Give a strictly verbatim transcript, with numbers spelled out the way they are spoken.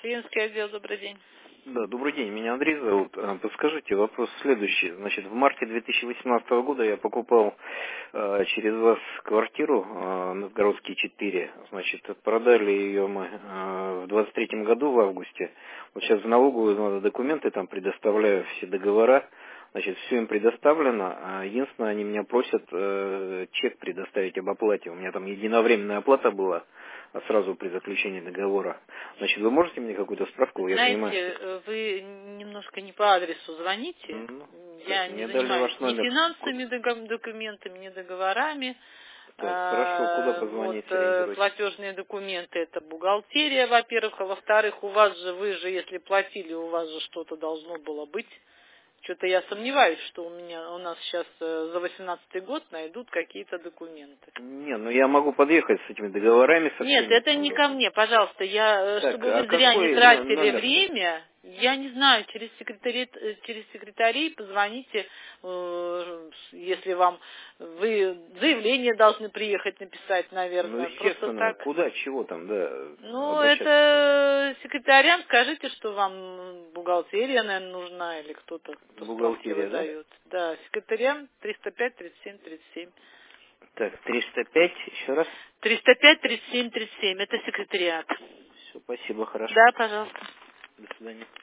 Клиентский отдел, добрый день. Да, добрый день, меня Андрей зовут. А, Подскажите, вопрос следующий. Значит, в марте две тысячи восемнадцатого года я покупал э, через вас квартиру э, Новгородский четыре. Значит, продали ее мы э, в двадцать третьем году, в августе. Вот сейчас в налоговую надо документы, там предоставляю все договора. Значит, все им предоставлено. А единственное, они меня просят э, чек предоставить об оплате. У меня там единовременная оплата была а сразу при заключении договора. Значит, вы можете мне какую-то справку? Я понимаю, Знаете, что... э, вы немножко не по адресу звоните. Ну, Я так, не мне дали занимаюсь ваш ни номер. финансовыми дого- документами, ни договорами. Так, хорошо, куда А, Вот позвонить, э, сориентируйтесь? платежные документы — это бухгалтерия, во-первых, а во-вторых, у вас же, вы же, если платили, у вас же что-то должно было быть. Что-то я сомневаюсь, что у меня у нас сейчас э, за восемнадцатый год найдут какие-то документы. Не, ну я могу подъехать с этими договорами, со Нет, всеми. это не ко мне, пожалуйста. Я, э, Так, чтобы а вы зря не какой но- тратили номер? время, я не знаю, через секретари, э, через секретарей позвоните, э, если вам, вы заявление должны приехать написать, Ну, наверное, просто естественно, так. куда, чего там, да, Ну, обращаться? это секретарям скажите, что вам бухгалтерия, наверное, нужна, или кто-то, кто справки Бухгалтерия, да? выдает. Да, секретарям триста пять тридцать семь тридцать семь. Так, триста пять, еще раз. триста пять тридцать семь тридцать семь, это секретариат. Все, спасибо, хорошо. Да, пожалуйста. До свидания.